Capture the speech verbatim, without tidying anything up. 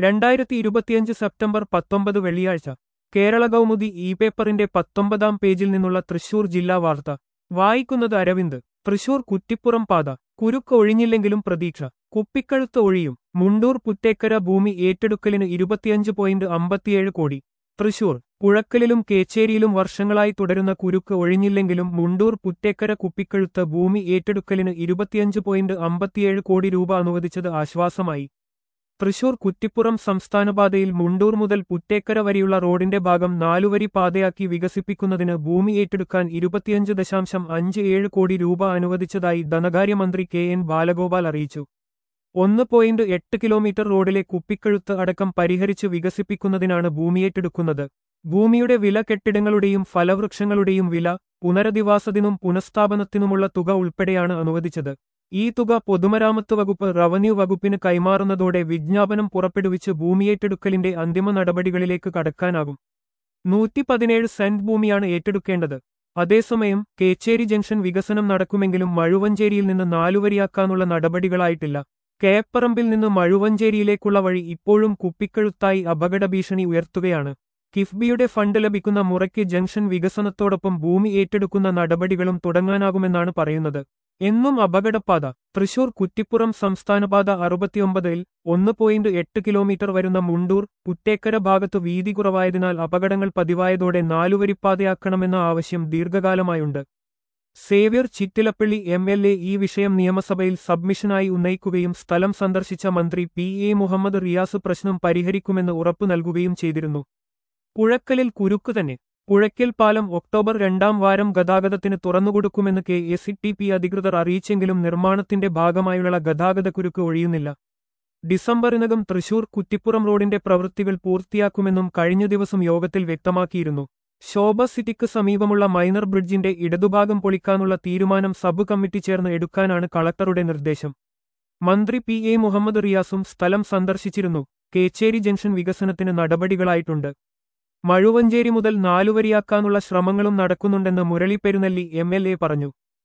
രണ്ടായിരത്തി ഇരുപത്തിയഞ്ച് സെപ്റ്റംബർ പത്തൊമ്പത് വെള്ളിയാഴ്ച കേരള കൗമുദി ഇ പേപ്പറിന്റെ പത്തൊമ്പതാം പേജിൽ നിന്നുള്ള തൃശൂർ ജില്ലാ വാർത്ത വായിക്കുന്നത് അരവിന്ദ്. തൃശൂർ കുറ്റിപ്പുറം പാത കുരുക്ക് ഒഴിഞ്ഞില്ലെങ്കിലും പ്രതീക്ഷ. കുപ്പിക്കഴുത്ത് ഒഴിയും. മുണ്ടൂർ പുറ്റേക്കര ഭൂമി ഏറ്റെടുക്കലിന് ഇരുപത്തിയഞ്ച് പോയിന്റ് അമ്പത്തിയേഴ് കോടി. തൃശൂർ പുഴക്കലിലും കേച്ചേരിയിലും വർഷങ്ങളായി തുടരുന്ന കുരുക്ക് ഒഴിഞ്ഞില്ലെങ്കിലും മുണ്ടൂർ പുറ്റേക്കര കുപ്പിക്കഴുത്ത് ഭൂമി ഏറ്റെടുക്കലിന് ഇരുപത്തിയഞ്ച് പോയിന്റ് അമ്പത്തിയേഴ് കോടി രൂപ അനുവദിച്ചത് ആശ്വാസമായി. തൃശൂർ കുറ്റിപ്പുറം സംസ്ഥാനപാതയിൽ മുണ്ടൂർ മുതൽ പുറ്റേക്കര വരെയുള്ള റോഡിന്റെ ഭാഗം നാലുവരി പാതയാക്കി വികസിപ്പിക്കുന്നതിന് ഭൂമി ഏറ്റെടുക്കാൻ ഇരുപത്തിയഞ്ച് ദശാംശം അഞ്ച് ഏഴ് കോടി രൂപ അനുവദിച്ചതായി ധനകാര്യമന്ത്രി കെ എൻ ബാലഗോപാൽ അറിയിച്ചു. ഒന്ന് പോയിന്റ് എട്ട് കിലോമീറ്റർ റോഡിലെ കുപ്പിക്കഴുത്ത് അടക്കം പരിഹരിച്ച് വികസിപ്പിക്കുന്നതിനാണ് ഭൂമിയേറ്റെടുക്കുന്നത്. ഭൂമിയുടെ വില, കെട്ടിടങ്ങളുടെയും ഫലവൃക്ഷങ്ങളുടെയും വില, പുനരധിവാസത്തിനും പുനഃസ്ഥാപനത്തിനുമുള്ള തുക ഉൾപ്പെടെയാണ് അനുവദിച്ചത്. ഈ തുക പൊതുമരാമത്ത് വകുപ്പ്, റവന്യൂ വകുപ്പിന് കൈമാറുന്നതോടെ വിജ്ഞാപനം പുറപ്പെടുവിച്ച് ഭൂമിയേറ്റെടുക്കലിന്റെ അന്തിമ നടപടികളിലേക്ക് കടക്കാനാകും. നൂറ്റി പതിനേഴ് സെന്റ് ഭൂമിയാണ് ഏറ്റെടുക്കേണ്ടത്. അതേസമയം കേച്ചേരി ജംഗ്ഷൻ വികസനം നടക്കുമെങ്കിലും മഴുവഞ്ചേരിയിൽ നിന്ന് നാലുവരിയാക്കാനുള്ള നടപടികളായിട്ടില്ല. കേപ്പറമ്പിൽ നിന്ന് മഴുവഞ്ചേരിയിലേക്കുള്ള വഴി ഇപ്പോഴും കുപ്പിക്കഴുത്തായി അപകട ഭീഷണി ഉയർത്തുകയാണ്. കിഫ്ബിയുടെ ഫണ്ട് ലഭിക്കുന്ന മുറയ്ക്ക് ജംഗ്ഷൻ വികസനത്തോടൊപ്പം ഭൂമി ഏറ്റെടുക്കുന്ന നടപടികളും തുടങ്ങാനാകുമെന്നാണ് പറയുന്നത്. എന്നും അപകടപ്പാത. തൃശൂർ കുറ്റിപ്പുറം സംസ്ഥാനപാത അറുപത്തിയൊമ്പതിൽ ഒന്ന് പോയിന്റ് എട്ട് കിലോമീറ്റർ വരുന്ന മുണ്ടൂർ പുറ്റേക്കര ഭാഗത്തു വീതി കുറവായതിനാൽ അപകടങ്ങൾ പതിവായതോടെ നാലുവരിപ്പാതയാക്കണമെന്ന ആവശ്യം ദീർഘകാലമായുണ്ട്. Xavier Chittilappally M L A ഈ വിഷയം നിയമസഭയിൽ സബ്മിഷനായി ഉന്നയിക്കുകയും സ്ഥലം സന്ദർശിച്ച മന്ത്രി പി എ മുഹമ്മദ് റിയാസ് പ്രശ്നം പരിഹരിക്കുമെന്ന് ഉറപ്പു നൽകുകയും ചെയ്തിരുന്നു. പുഴക്കലിൽ കുരുക്ക് തന്നെ. പുഴയ്ക്കൽ പാലം ഒക്ടോബർ രണ്ടാം വാരം ഗതാഗതത്തിന് തുറന്നുകൊടുക്കുമെന്ന് K S E T P അധികൃതർ അറിയിച്ചെങ്കിലും നിർമ്മാണത്തിന്റെ ഭാഗമായുള്ള ഗതാഗതക്കുരുക്ക് ഒഴിയുന്നില്ല. ഡിസംബറിനകം തൃശൂർ കുറ്റിപ്പുറം റോഡിന്റെ പ്രവൃത്തികൾ പൂർത്തിയാക്കുമെന്നും കഴിഞ്ഞ ദിവസം യോഗത്തിൽ വ്യക്തമാക്കിയിരുന്നു. ശോഭ സിറ്റിക്ക് സമീപമുള്ള മൈനർ ബ്രിഡ്ജിന്റെ ഇടതുഭാഗം പൊളിക്കാനുള്ള തീരുമാനം സബ് കമ്മിറ്റി ചേർന്ന് എടുക്കാനാണ് കളക്ടറുടെ നിർദ്ദേശം. മന്ത്രി പി എ മുഹമ്മദ് റിയാസും സ്ഥലം സന്ദർശിച്ചിരുന്നു. കേച്ചേരി ജംഗ്ഷൻ വികസനത്തിന് നടപടികളായിട്ടുണ്ട്. മഴുവഞ്ചേരി മുതൽ നാലുവരിയാക്കാനുള്ള ശ്രമങ്ങളും നടക്കുന്നുണ്ടെന്ന് Murali Perunnelli M L A പറഞ്ഞു.